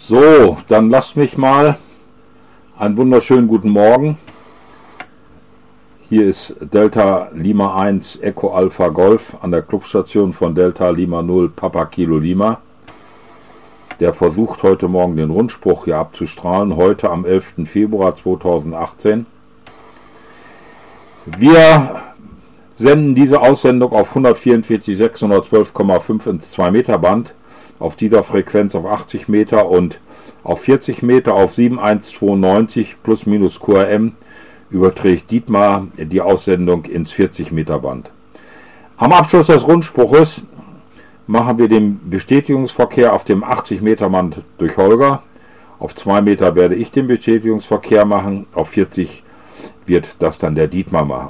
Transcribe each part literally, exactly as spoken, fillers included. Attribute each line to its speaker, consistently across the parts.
Speaker 1: So, dann lasst mich mal einen wunderschönen guten Morgen. Hier ist Delta Lima eins Echo Alpha Golf an der Clubstation von Delta Lima null Papa Kilo Lima. Der versucht heute Morgen den Rundspruch hier abzustrahlen, heute am elften Februar zweitausendachtzehn. Wir senden diese Aussendung auf hundertvierundvierzig sechshundertzwölf Komma fünf ins zwei Meter Band, auf dieser Frequenz auf achtzig Meter und auf vierzig Meter auf sieben eins zwei neun plus minus Q R M überträgt Dietmar die Aussendung ins vierzig Meter Band. Am Abschluss des Rundspruches machen wir den Bestätigungsverkehr auf dem achtzig Meter Band durch Holger. Auf zwei Meter werde ich den Bestätigungsverkehr machen, auf vierzig wird das dann der Dietmar machen.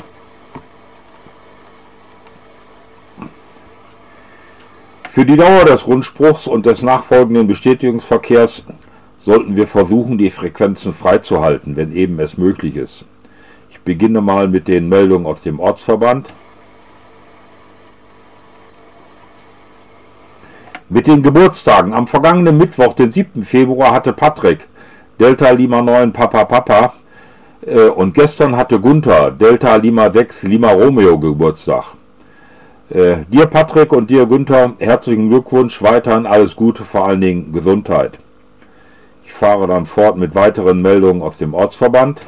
Speaker 1: Für die Dauer des Rundspruchs und des nachfolgenden Bestätigungsverkehrs sollten wir versuchen, die Frequenzen freizuhalten, wenn eben es möglich ist. Ich beginne mal mit den Meldungen aus dem Ortsverband. Mit den Geburtstagen. Am vergangenen Mittwoch, den siebten Februar, hatte Patrick, Delta Lima neun Papa Papa, äh, und gestern hatte Gunther, Delta Lima sechs Lima Romeo Geburtstag. Äh, dir Patrick und dir Günther, herzlichen Glückwunsch, weiterhin alles Gute, vor allen Dingen Gesundheit. Ich fahre dann fort mit weiteren Meldungen aus dem Ortsverband.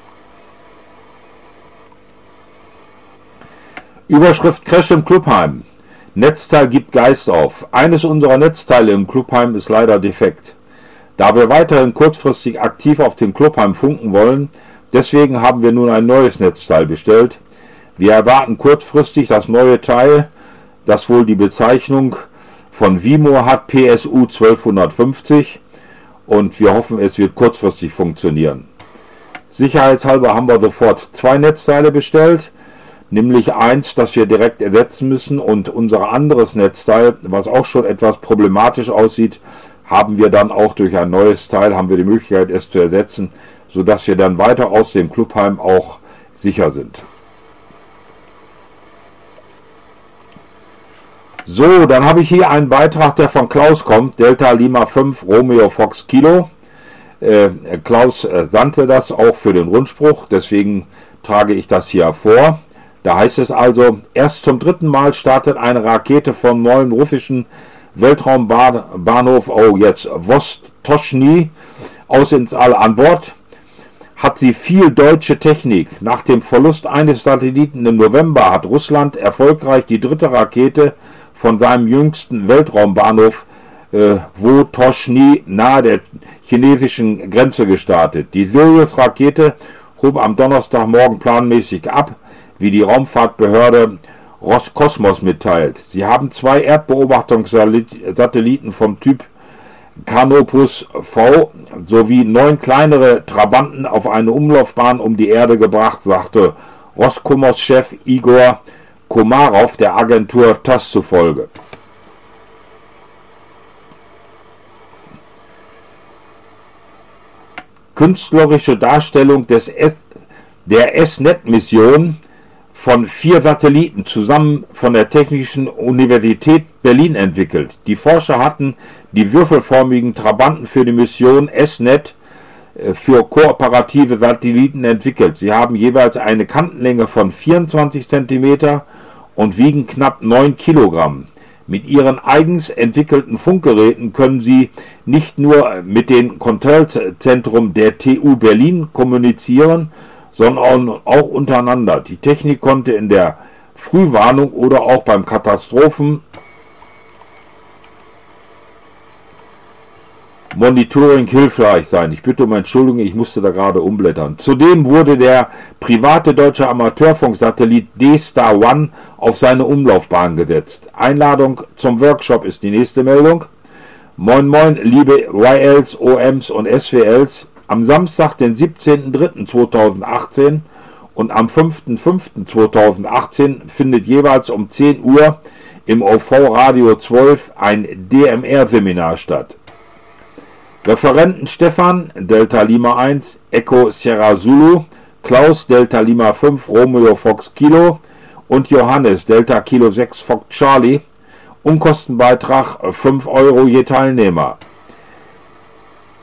Speaker 1: Überschrift Crash im Clubheim. Netzteil gibt Geist auf. Eines unserer Netzteile im Clubheim ist leider defekt. Da wir weiterhin kurzfristig aktiv auf dem Clubheim funken wollen, deswegen haben wir nun ein neues Netzteil bestellt. Wir erwarten kurzfristig das neue Teil, das wohl die Bezeichnung von Vimo hat, P S U zwölfhundertfünfzig, und wir hoffen, es wird kurzfristig funktionieren. Sicherheitshalber haben wir sofort zwei Netzteile bestellt, nämlich eins, das wir direkt ersetzen müssen, und unser anderes Netzteil, was auch schon etwas problematisch aussieht, haben wir dann auch durch ein neues Teil, haben wir die Möglichkeit, es zu ersetzen, sodass wir dann weiter aus dem Clubheim auch sicher sind. So, dann habe ich hier einen Beitrag, der von Klaus kommt, Delta Lima fünf Romeo Fox Kilo. Äh, Klaus äh, sandte das auch für den Rundspruch, deswegen trage ich das hier vor. Da heißt es also, erst zum dritten Mal startet eine Rakete vom neuen russischen Weltraumbahnhof, oh jetzt, Vostochny, aus ins All. An Bord hat sie viel deutsche Technik. Nach dem Verlust eines Satelliten im November hat Russland erfolgreich die dritte Rakete von seinem jüngsten Weltraumbahnhof äh, Vostochny nahe der chinesischen Grenze gestartet. Die Soyuz-Rakete hob am Donnerstagmorgen planmäßig ab, wie die Raumfahrtbehörde Roskosmos mitteilt. Sie haben zwei Erdbeobachtungssatelliten vom Typ Canopus V sowie neun kleinere Trabanten auf eine Umlaufbahn um die Erde gebracht, sagte Roskosmos-Chef Igor Komarov der Agentur TASS zufolge. Künstlerische Darstellung des S der S N E T-Mission von vier Satelliten zusammen von der Technischen Universität Berlin entwickelt. Die Forscher hatten die würfelförmigen Trabanten für die Mission S N E T für kooperative Satelliten entwickelt. Sie haben jeweils eine Kantenlänge von vierundzwanzig Zentimeter und wiegen knapp neun Kilogramm. Mit ihren eigens entwickelten Funkgeräten können sie nicht nur mit dem Kontrollzentrum der T U Berlin kommunizieren, sondern auch untereinander. Die Technik konnte in der Frühwarnung oder auch beim Katastrophen Monitoring hilfreich sein. Ich bitte um Entschuldigung, ich musste da gerade umblättern. Zudem wurde der private deutsche Amateurfunksatellit D-Star One auf seine Umlaufbahn gesetzt. Einladung zum Workshop ist die nächste Meldung. Moin moin, liebe Y Ls, O Ms und S W Ls. Am Samstag, den siebzehnten dritten zweitausendachtzehn und am fünften fünften zweitausendachtzehn findet jeweils um zehn Uhr im O V Radio zwölf ein D M R-Seminar statt. Referenten Stefan, Delta Lima eins, Echo Sierra Zulu, Klaus, Delta Lima fünf, Romeo Fox Kilo und Johannes, Delta Kilo sechs, Fox Charlie. Unkostenbeitrag fünf Euro je Teilnehmer.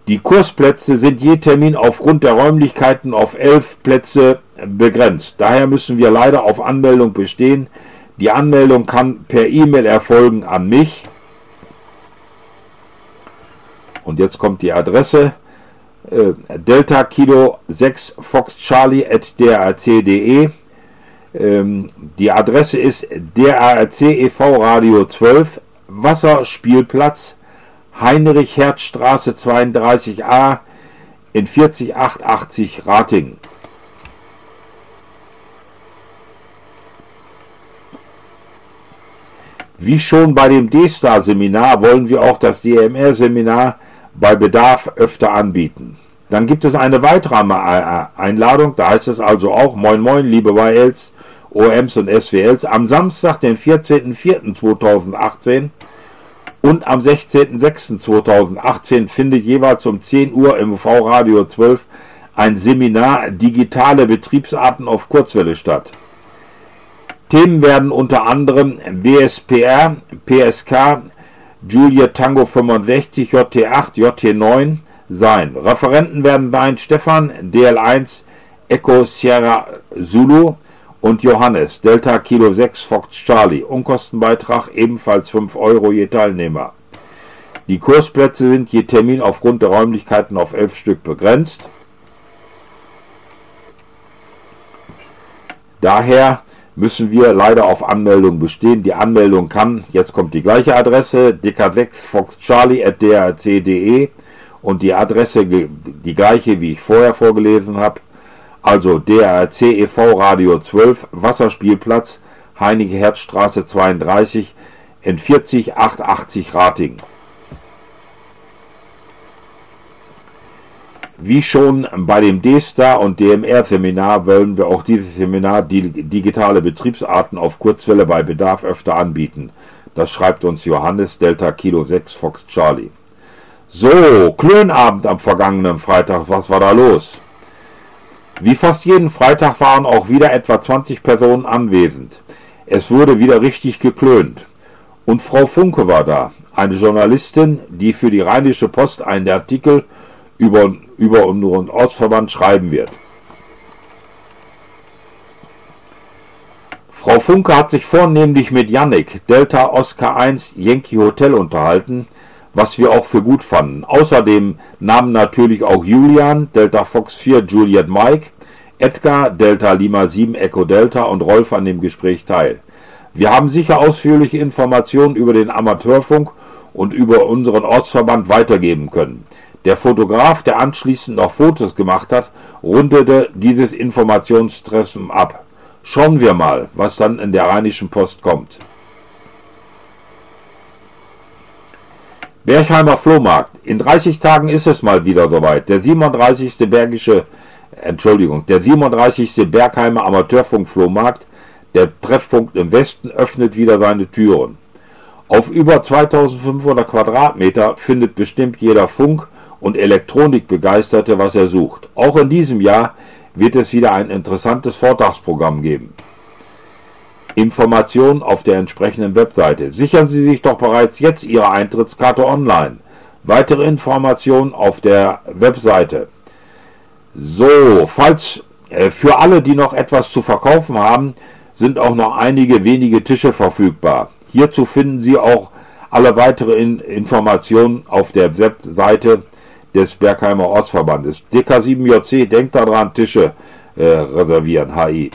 Speaker 1: Die Kursplätze sind je Termin aufgrund der Räumlichkeiten auf elf Plätze begrenzt. Daher müssen wir leider auf Anmeldung bestehen. Die Anmeldung kann per E-Mail erfolgen an mich. Und jetzt kommt die Adresse. Äh, Delta Kilo sechs Fox Charlie at d r c punkt d e. Ähm, die Adresse ist D R C e V Radio zwölf, Wasserspielplatz, Heinrich-Hertz-Straße zweiunddreißig a in vierzig achthundertachtzig Ratingen. Wie schon bei dem D-Star-Seminar wollen wir auch das D M R-Seminar bei Bedarf öfter anbieten. Dann gibt es eine weitere Einladung, da heißt es also auch: Moin Moin, liebe Y Ls, O Ms und S W Ls, am Samstag, den vierzehnten vierten zweitausendachtzehn und am sechzehnten sechsten zweitausendachtzehn findet jeweils um zehn Uhr im V-Radio zwölf ein Seminar Digitale Betriebsarten auf Kurzwelle statt. Themen werden unter anderem W S P R, P S K, Juliet Tango fünfundsechzig, J T acht, J T neun sein. Referenten werden Dein Stefan, D L eins, Echo Sierra Zulu und Johannes, Delta Kilo sechs Fox Charlie. Unkostenbeitrag ebenfalls fünf Euro je Teilnehmer. Die Kursplätze sind je Termin aufgrund der Räumlichkeiten auf elf Stück begrenzt. Daher müssen wir leider auf Anmeldung bestehen. Die Anmeldung kann, jetzt kommt die gleiche Adresse, D K sechs Fox Charlie at d r c punkt d e und die Adresse die gleiche, wie ich vorher vorgelesen habe. Also D R C e V Radio zwölf, Wasserspielplatz, Heinrich-Hertz-Straße zweiunddreißig in vierzig achthundertachtzig Ratingen. Wie schon bei dem D-Star und D M R-Seminar wollen wir auch dieses Seminar die digitale Betriebsarten auf Kurzwelle bei Bedarf öfter anbieten. Das schreibt uns Johannes, Delta Kilo sechs Fox Charlie. So, Klönabend am vergangenen Freitag, was war da los? Wie fast jeden Freitag waren auch wieder etwa zwanzig Personen anwesend. Es wurde wieder richtig geklönt. Und Frau Funke war da, eine Journalistin, die für die Rheinische Post einen Artikel über, über unseren Ortsverband schreiben wird. Frau Funke hat sich vornehmlich mit Yannick, Delta Oscar eins Yankee Hotel unterhalten, was wir auch für gut fanden. Außerdem nahmen natürlich auch Julian, Delta Fox vier Juliet Mike, Edgar, Delta Lima sieben Echo Delta und Rolf an dem Gespräch teil. Wir haben sicher ausführliche Informationen über den Amateurfunk und über unseren Ortsverband weitergeben können. Der Fotograf, der anschließend noch Fotos gemacht hat, rundete dieses Informationstreffen ab. Schauen wir mal, was dann in der Rheinischen Post kommt. Bergheimer Flohmarkt. In dreißig Tagen ist es mal wieder soweit. Der siebenunddreißigste Bergische, Entschuldigung, der siebenunddreißigste Bergheimer Amateurfunk-Flohmarkt, der Treffpunkt im Westen, öffnet wieder seine Türen. Auf über zweitausendfünfhundert Quadratmeter findet bestimmt jeder Funk- und Elektronikbegeisterte, was er sucht. Auch in diesem Jahr wird es wieder ein interessantes Vortragsprogramm geben. Informationen auf der entsprechenden Webseite. Sichern Sie sich doch bereits jetzt Ihre Eintrittskarte online. Weitere Informationen auf der Webseite. So, falls äh, für alle, die noch etwas zu verkaufen haben, sind auch noch einige wenige Tische verfügbar. Hierzu finden Sie auch alle weiteren Informationen auf der Webseite des Bergheimer Ortsverbandes. D K sieben J C, denkt daran, Tische äh, reservieren, H I.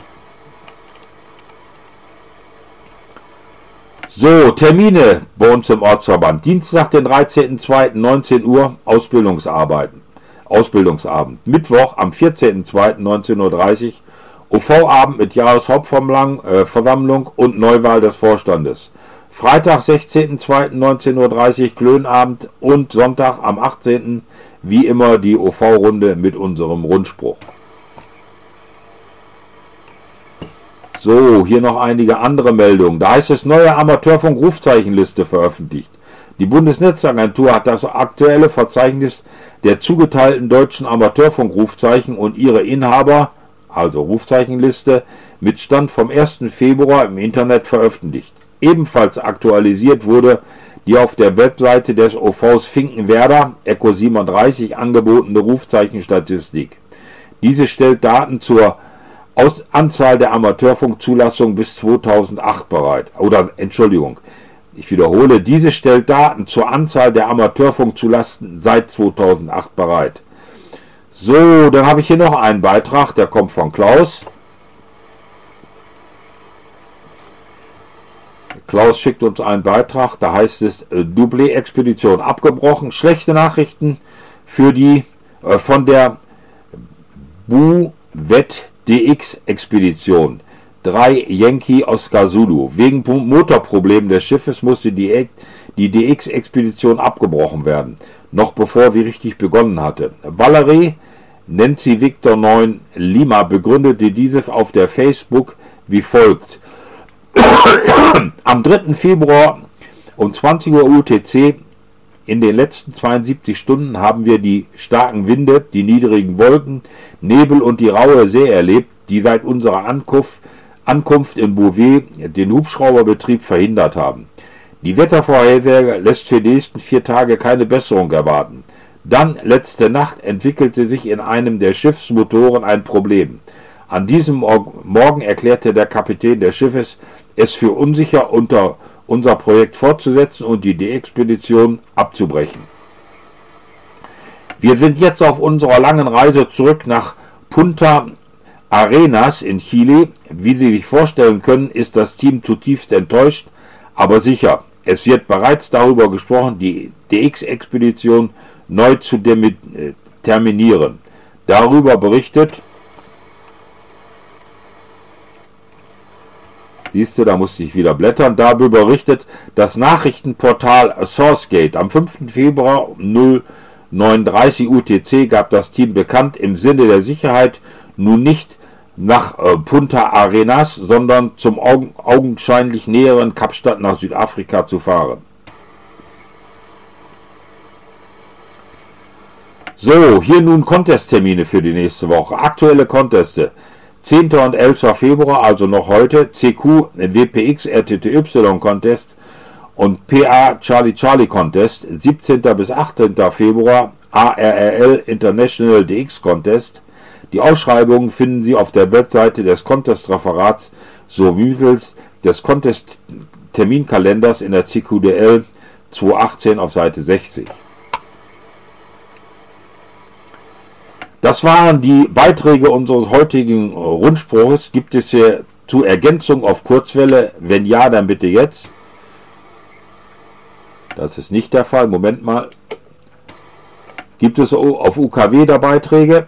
Speaker 1: So, Termine bei uns im Ortsverband. Dienstag, den dreizehnten zweiten neunzehn Uhr, Ausbildungsarbeiten. Ausbildungsabend. Mittwoch am vierzehnten zweiten neunzehn Uhr dreißig, O V-Abend mit Jahreshauptversammlung äh, Versammlung und Neuwahl des Vorstandes. Freitag, sechzehnten zweiten neunzehn Uhr dreißig, Klönabend und Sonntag am achtzehnten wie immer die O V-Runde mit unserem Rundspruch. So, hier noch einige andere Meldungen. Da heißt es, neue Amateurfunk-Rufzeichenliste veröffentlicht. Die Bundesnetzagentur hat das aktuelle Verzeichnis der zugeteilten deutschen Amateurfunk-Rufzeichen und ihre Inhaber, also Rufzeichenliste, mit Stand vom ersten Februar im Internet veröffentlicht. Ebenfalls aktualisiert wurde die auf der Webseite des O Vs Finkenwerder Echo siebenunddreißig angebotene Rufzeichenstatistik. Diese stellt Daten zur Aus Anzahl der Amateurfunkzulassungen bis zweitausendacht bereit. Oder, Entschuldigung, ich wiederhole, diese stellt Daten zur Anzahl der Amateurfunkzulassungen seit zweitausendacht bereit. So, dann habe ich hier noch einen Beitrag, der kommt von Klaus. Klaus schickt uns einen Beitrag, da heißt es, Doublé-Expedition abgebrochen, schlechte Nachrichten für die äh, von der Buvet D X-Expedition. drei Yankee Oscar Zulu. Wegen Motorproblemen des Schiffes musste die, die D X-Expedition abgebrochen werden, noch bevor sie richtig begonnen hatte. Valerie Nancy Victor neun Lima begründete dieses auf der Facebook wie folgt. Am dritten Februar um zwanzig Uhr U T C in den letzten zweiundsiebzig Stunden haben wir die starken Winde, die niedrigen Wolken, Nebel und die raue See erlebt, die seit unserer Ankunft, Ankunft in Bouvet den Hubschrauberbetrieb verhindert haben. Die Wettervorhersage lässt für die nächsten vier Tage keine Besserung erwarten. Dann, letzte Nacht, entwickelte sich in einem der Schiffsmotoren ein Problem. An diesem Morgen erklärte der Kapitän des Schiffes, es für unsicher, unter unser Projekt fortzusetzen und die D X-Expedition abzubrechen. Wir sind jetzt auf unserer langen Reise zurück nach Punta Arenas in Chile. Wie Sie sich vorstellen können, ist das Team zutiefst enttäuscht, aber sicher. Es wird bereits darüber gesprochen, die D X-Expedition neu zu terminieren. Darüber berichtet, siehst du, da musste ich wieder blättern, darüber berichtet das Nachrichtenportal SourceGate. Am fünften Februar um neun Uhr dreißig U T C gab das Team bekannt, im Sinne der Sicherheit nun nicht nach äh, Punta Arenas, sondern zum augen, augenscheinlich näheren Kapstadt nach Südafrika zu fahren. So, hier nun Contesttermine für die nächste Woche. Aktuelle Conteste. zehnten und elften Februar, also noch heute, C Q W P X R T T Y Contest und P A Charlie Charlie Contest. siebzehnten bis achtzehnten Februar A R R L International D X Contest. Die Ausschreibungen finden Sie auf der Webseite des Contest-Referats sowie mittels des Contest-Terminkalenders in der C Q D L zweitausendachtzehn auf Seite sechzig. Das waren die Beiträge unseres heutigen Rundspruchs. Gibt es hier zur Ergänzung auf Kurzwelle? Wenn ja, dann bitte jetzt. Das ist nicht der Fall. Moment mal. Gibt es auf U K W da Beiträge?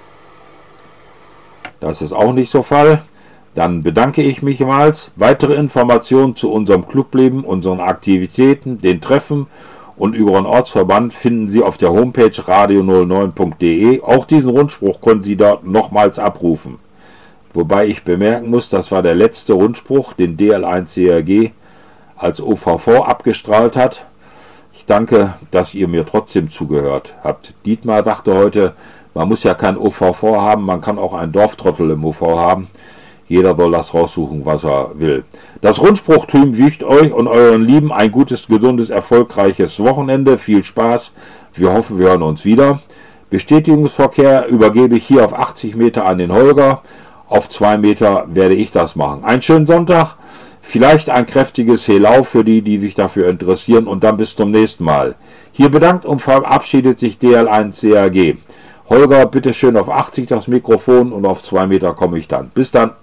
Speaker 1: Das ist auch nicht so der Fall. Dann bedanke ich mich mal. Weitere Informationen zu unserem Clubleben, unseren Aktivitäten, den Treffen und über den Ortsverband finden Sie auf der Homepage radio null neun punkt de. Auch diesen Rundspruch können Sie dort nochmals abrufen. Wobei ich bemerken muss, das war der letzte Rundspruch, den D L eins C R G als O V V abgestrahlt hat. Ich danke, dass ihr mir trotzdem zugehört habt. Dietmar sagte heute, man muss ja kein O V V haben, man kann auch einen Dorftrottel im O V haben. Jeder soll das raussuchen, was er will. Das Rundspruchtum wünscht euch und euren Lieben ein gutes, gesundes, erfolgreiches Wochenende. Viel Spaß. Wir hoffen, wir hören uns wieder. Bestätigungsverkehr übergebe ich hier auf achtzig Meter an den Holger. Auf zwei Meter werde ich das machen. Einen schönen Sonntag. Vielleicht ein kräftiges Helau für die, die sich dafür interessieren. Und dann bis zum nächsten Mal. Hier bedankt und verabschiedet sich D L eins C R G. Holger, bitte schön auf achtzig das Mikrofon und auf zwei Meter komme ich dann. Bis dann.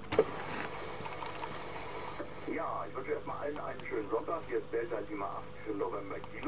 Speaker 2: Ja, ich wünsche erstmal allen einen schönen Sonntag. Hier ist Delta Lima acht für November Kilo.